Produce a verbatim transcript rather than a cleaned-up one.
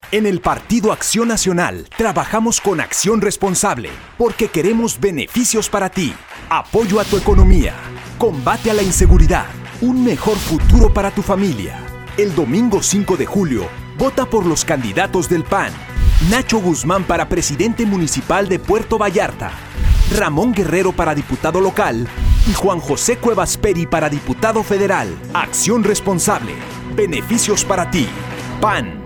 En el Partido Acción Nacional trabajamos con acción responsable porque queremos beneficios para ti, apoyo a tu economía, combate a la inseguridad, un mejor futuro para tu familia. El domingo cinco de julio, vota por los candidatos del P A N. Nacho Guzmán para presidente municipal de Puerto Vallarta, Ramón Guerrero para diputado local y Juan José Cuevas Peri para diputado federal. Acción responsable. Beneficios para ti. P A N.